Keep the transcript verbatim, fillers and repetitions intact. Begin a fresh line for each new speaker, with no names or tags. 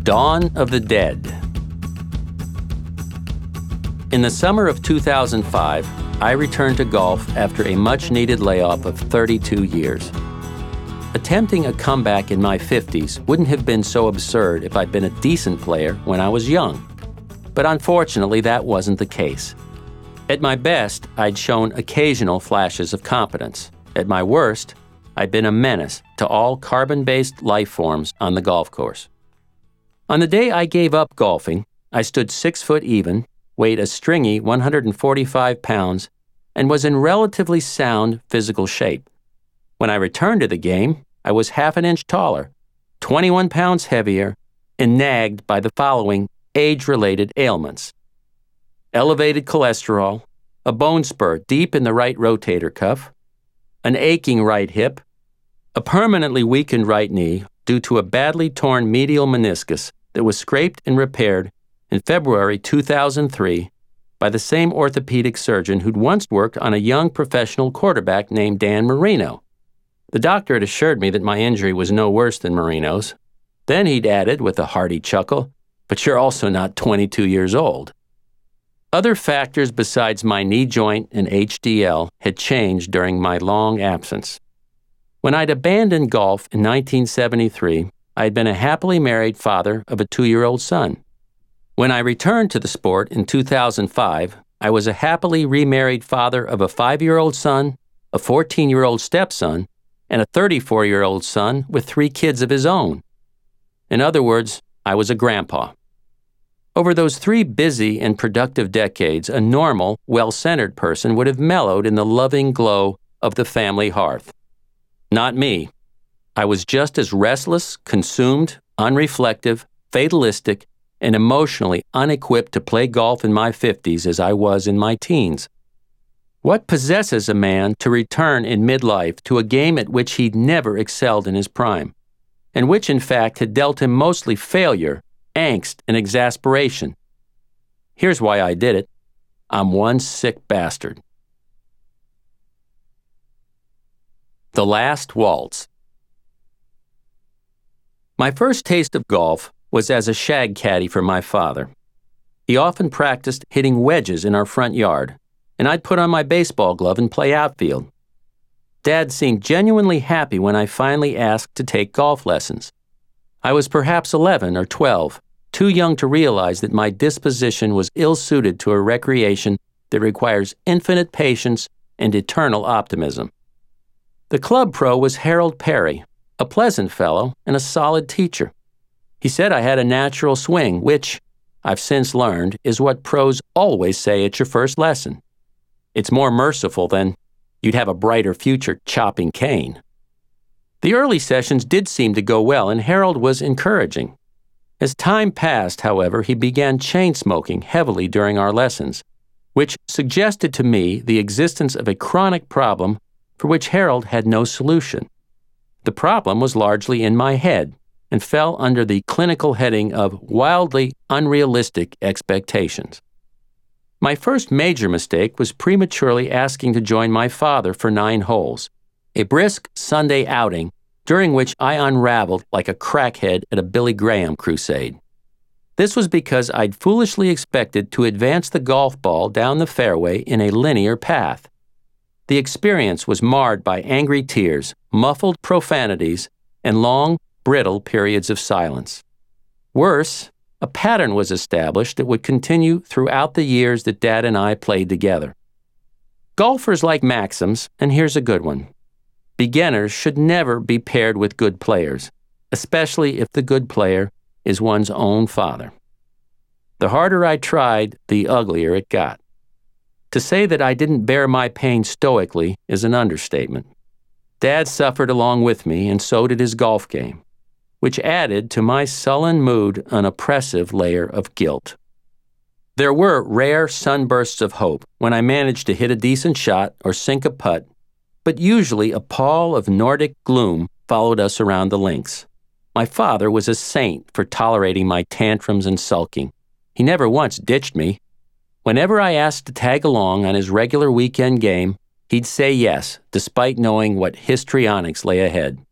Dawn of the Dead. In the summer of two thousand five, I returned to golf after a much-needed layoff of thirty-two years. Attempting a comeback in my fifties wouldn't have been so absurd if I'd been a decent player when I was young. But unfortunately, that wasn't the case. At my best, I'd shown occasional flashes of competence. At my worst, I'd been a menace to all carbon-based life forms on the golf course. On the day I gave up golfing, I stood six foot even, weighed a stringy one hundred forty-five pounds, and was in relatively sound physical shape. When I returned to the game, I was half an inch taller, twenty-one pounds heavier, and nagged by the following age-related ailments: elevated cholesterol, a bone spur deep in the right rotator cuff, an aching right hip, a permanently weakened right knee due to a badly torn medial meniscus that was scraped and repaired in February two thousand three by the same orthopedic surgeon who'd once worked on a young professional quarterback named Dan Marino. The doctor had assured me that my injury was no worse than Marino's. Then he'd added, with a hearty chuckle, "But you're also not twenty-two years old." Other factors besides my knee joint and H D L had changed during my long absence. When I'd abandoned golf in nineteen seventy-three, I had been a happily married father of a two-year-old son. When I returned to the sport in two thousand five, I was a happily remarried father of a five-year-old son, a fourteen-year-old stepson, and a thirty-four-year-old son with three kids of his own. In other words, I was a grandpa. Over those three busy and productive decades, a normal, well-centered person would have mellowed in the loving glow of the family hearth. Not me. I was just as restless, consumed, unreflective, fatalistic, and emotionally unequipped to play golf in my fifties as I was in my teens. What possesses a man to return in midlife to a game at which he'd never excelled in his prime, and which in fact had dealt him mostly failure, angst, and exasperation? Here's why I did it. I'm one sick bastard. The Last Waltz. My first taste of golf was as a shag caddy for my father. He often practiced hitting wedges in our front yard, and I'd put on my baseball glove and play outfield. Dad seemed genuinely happy when I finally asked to take golf lessons. I was perhaps eleven or twelve, too young to realize that my disposition was ill-suited to a recreation that requires infinite patience and eternal optimism. The club pro was Harold Perry, a pleasant fellow and a solid teacher. He said I had a natural swing, which, I've since learned, is what pros always say at your first lesson. It's more merciful than, "You'd have a brighter future chopping cane." The early sessions did seem to go well, and Harold was encouraging. As time passed, however, he began chain-smoking heavily during our lessons, which suggested to me the existence of a chronic problem for which Harold had no solution. The problem was largely in my head and fell under the clinical heading of wildly unrealistic expectations. My first major mistake was prematurely asking to join my father for nine holes, a brisk Sunday outing during which I unraveled like a crackhead at a Billy Graham crusade. This was because I'd foolishly expected to advance the golf ball down the fairway in a linear path. The experience was marred by angry tears, muffled profanities, and long, brittle periods of silence. Worse, a pattern was established that would continue throughout the years that Dad and I played together. Golfers like maxims, and here's a good one. Beginners should never be paired with good players, especially if the good player is one's own father. The harder I tried, the uglier it got. To say that I didn't bear my pain stoically is an understatement. Dad suffered along with me, and so did his golf game, which added to my sullen mood an oppressive layer of guilt. There were rare sunbursts of hope when I managed to hit a decent shot or sink a putt, but usually a pall of Nordic gloom followed us around the links. My father was a saint for tolerating my tantrums and sulking. He never once ditched me. Whenever I asked to tag along on his regular weekend game, he'd say yes, despite knowing what histrionics lay ahead.